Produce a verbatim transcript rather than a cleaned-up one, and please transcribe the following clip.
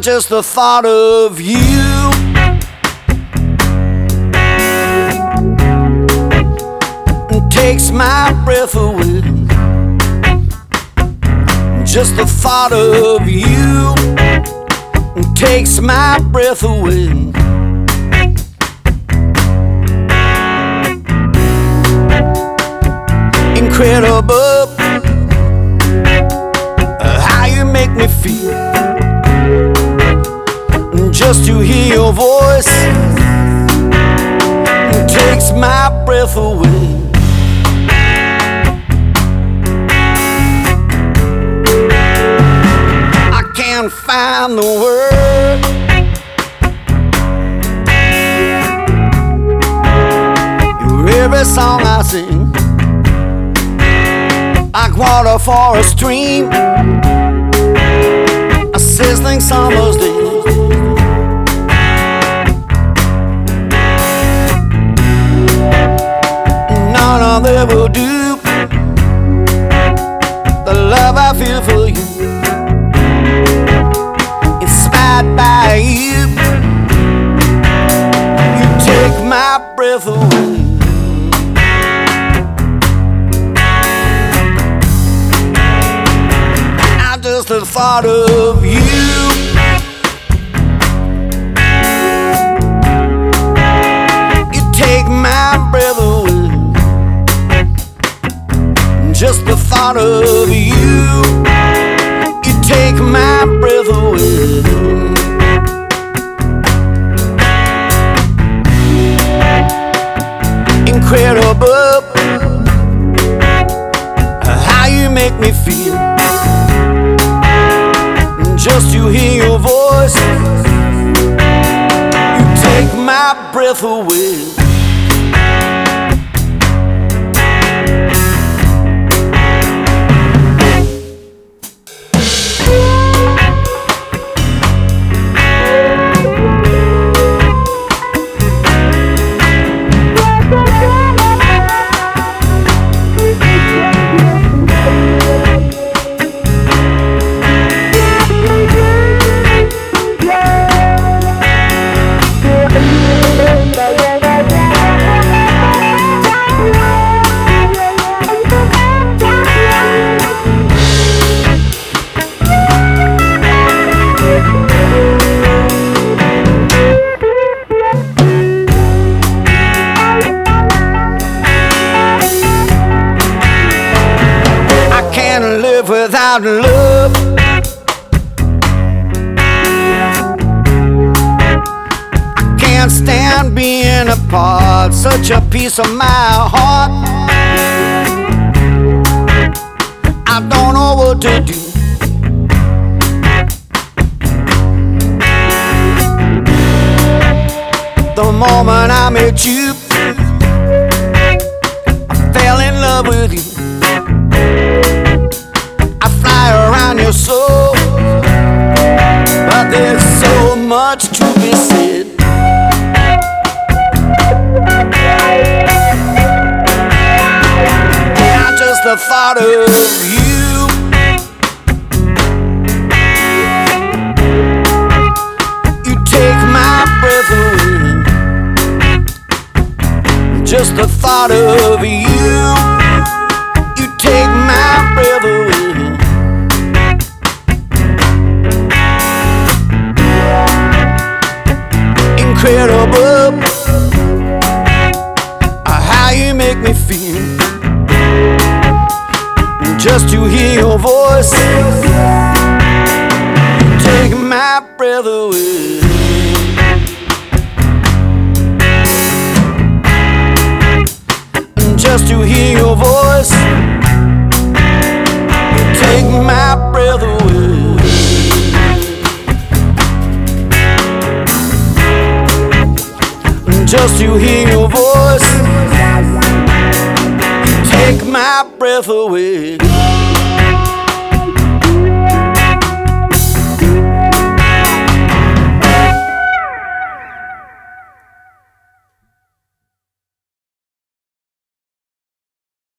Just the thought of you takes my breath away. Just the thought of you takes my breath away. Incredible how you make me feel. Just to hear your voice takes my breath away. I can't find the word you're every song I sing, like water for a stream, a sizzling summer's day. None of them will do the love I feel for you. Inspired by you, you take my breath away. Now just the thought of you take my breath away. Just the thought of you, you take my breath away. Incredible how you make me feel. Just to hear your voice, you take my breath away. Without love, I can't stand being apart. Such a piece of my heart, I don't know what to do. The moment I met you, I fell in love with you. Around your soul, but there's so much to be said. Now just the thought of you you take my breath away. Just the thought of you you take my breath away. Incredible how you make me feel. Just to hear your voice take my breath away. Just to hear your voice take my breath away. Just to hear your voice take my breath away.